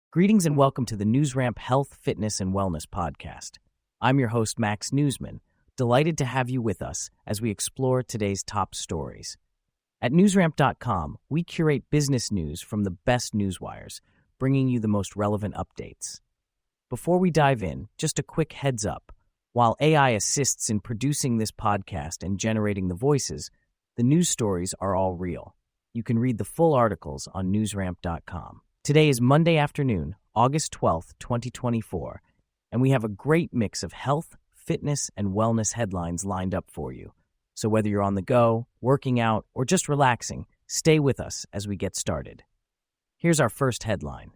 Greetings and welcome to the NewsRamp Health, Fitness, and Wellness podcast. I'm your host, Max Newsman, delighted to have you with us as we explore today's top stories. At NewsRamp.com, we curate business news from the best newswires, bringing you the most relevant updates. Before we dive in, just a quick heads up. While AI assists in producing this podcast and generating the voices, the news stories are all real. You can read the full articles on NewsRamp.com. Today is Monday afternoon, August 12th, 2024, and we have a great mix of health, fitness, and wellness headlines lined up for you. So whether you're on the go, working out, or just relaxing, stay with us as we get started. Here's our first headline.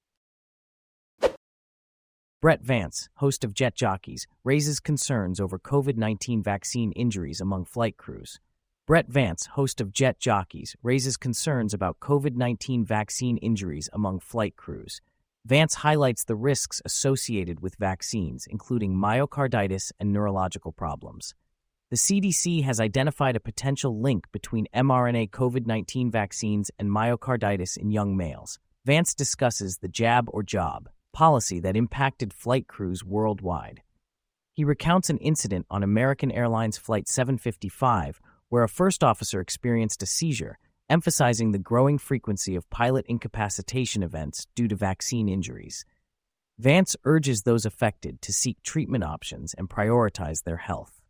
Brett Vance, host of Jet Jockeys, raises concerns over COVID-19 vaccine injuries among flight crews. Brett Vance, host of Jet Jockeys, raises concerns about COVID-19 vaccine injuries among flight crews. Vance highlights the risks associated with vaccines, including myocarditis and neurological problems. The CDC has identified a potential link between mRNA COVID-19 vaccines and myocarditis in young males. Vance discusses the jab or job policy that impacted flight crews worldwide. He recounts an incident on American Airlines Flight 755 where a first officer experienced a seizure, emphasizing the growing frequency of pilot incapacitation events due to vaccine injuries. Vance urges those affected to seek treatment options and prioritize their health.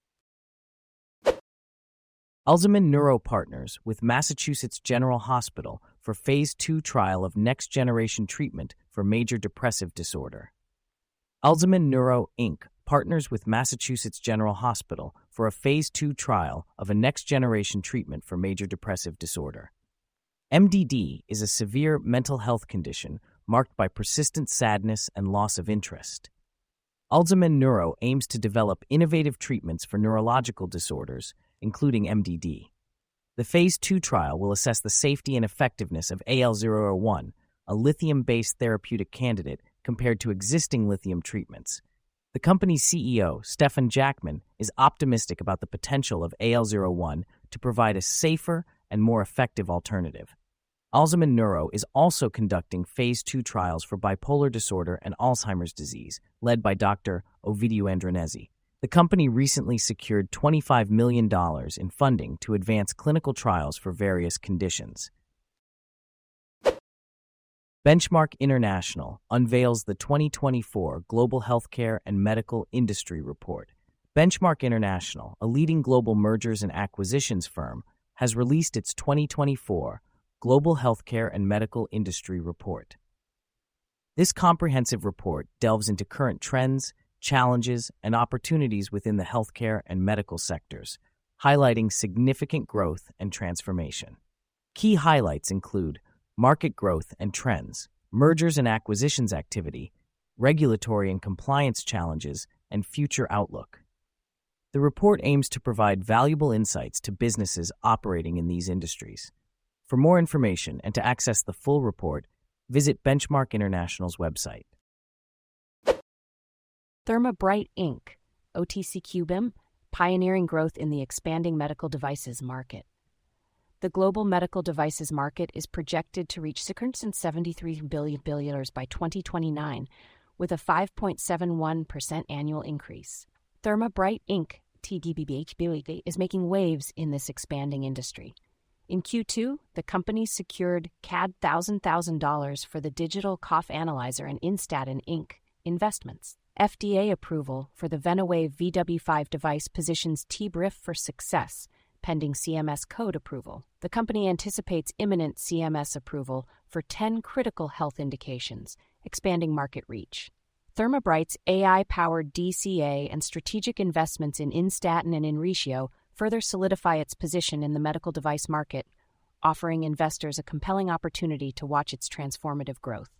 Alzheimer's Neuro partners with Massachusetts General Hospital for Phase 2 trial of next-generation treatment for major depressive disorder. Alzheimer's Neuro, Inc. partners with Massachusetts General Hospital for a Phase 2 trial of a next-generation treatment for major depressive disorder. MDD is a severe mental health condition marked by persistent sadness and loss of interest. Alzheimer's Neuro aims to develop innovative treatments for neurological disorders, including MDD. The Phase 2 trial will assess the safety and effectiveness of AL001, a lithium-based therapeutic candidate compared to existing lithium treatments. The company's CEO, Stefan Jackman, is optimistic about the potential of AL01 to provide a safer and more effective alternative. Alzheimer's Neuro is also conducting Phase 2 trials for bipolar disorder and Alzheimer's disease, led by Dr. Ovidio Andronesi. The company recently secured $25 million in funding to advance clinical trials for various conditions. Benchmark International unveils the 2024 Global Healthcare and Medical Industry Report. Benchmark International, a leading global mergers and acquisitions firm, has released its 2024 Global Healthcare and Medical Industry Report. This comprehensive report delves into current trends, challenges, and opportunities within the healthcare and medical sectors, highlighting significant growth and transformation. Key highlights include market growth and trends, mergers and acquisitions activity, regulatory and compliance challenges, and future outlook. The report aims to provide valuable insights to businesses operating in these industries. For more information and to access the full report, visit Benchmark International's website. ThermaBrite Inc., OTCQB, pioneering growth in the expanding medical devices market. The global medical devices market is projected to reach $673 billion by 2029, with a 5.71% annual increase. ThermaBrite Inc. (TDBHB) is making waves in this expanding industry. In Q2, the company secured CAD $1,000 for the digital cough analyzer and Instatin Inc. investments. FDA approval for the VenaWave VW5 device positions TBRIF for success, pending CMS code approval. The company anticipates imminent CMS approval for 10 critical health indications, expanding market reach. ThermaBrite's AI-powered DCA and strategic investments in Instatin and Inretio further solidify its position in the medical device market, offering investors a compelling opportunity to watch its transformative growth.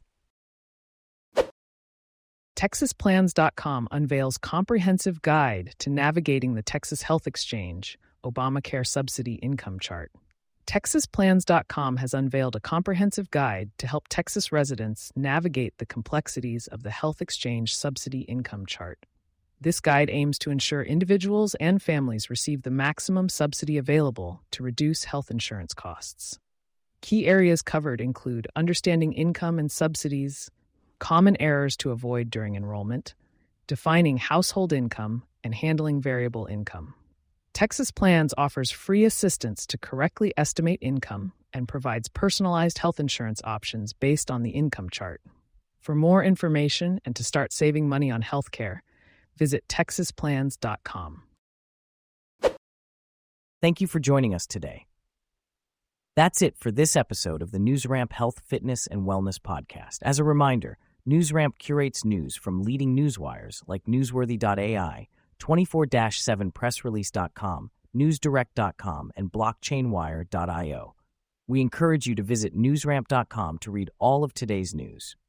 TexasPlans.com unveils comprehensive guide to navigating the Texas Health Exchange Obamacare subsidy income chart. TexasPlans.com has unveiled a comprehensive guide to help Texas residents navigate the complexities of the Health Exchange subsidy income chart. This guide aims to ensure individuals and families receive the maximum subsidy available to reduce health insurance costs. Key areas covered include understanding income and subsidies, common errors to avoid during enrollment, defining household income, and handling variable income. Texas Plans offers free assistance to correctly estimate income and provides personalized health insurance options based on the income chart. For more information and to start saving money on healthcare, visit texasplans.com. Thank you for joining us today. That's it for this episode of the NewsRamp Health, Fitness, and Wellness Podcast. As a reminder, NewsRamp curates news from leading newswires like Newsworthy.ai, 24-7pressrelease.com, NewsDirect.com, and BlockchainWire.io. We encourage you to visit newsramp.com to read all of today's news.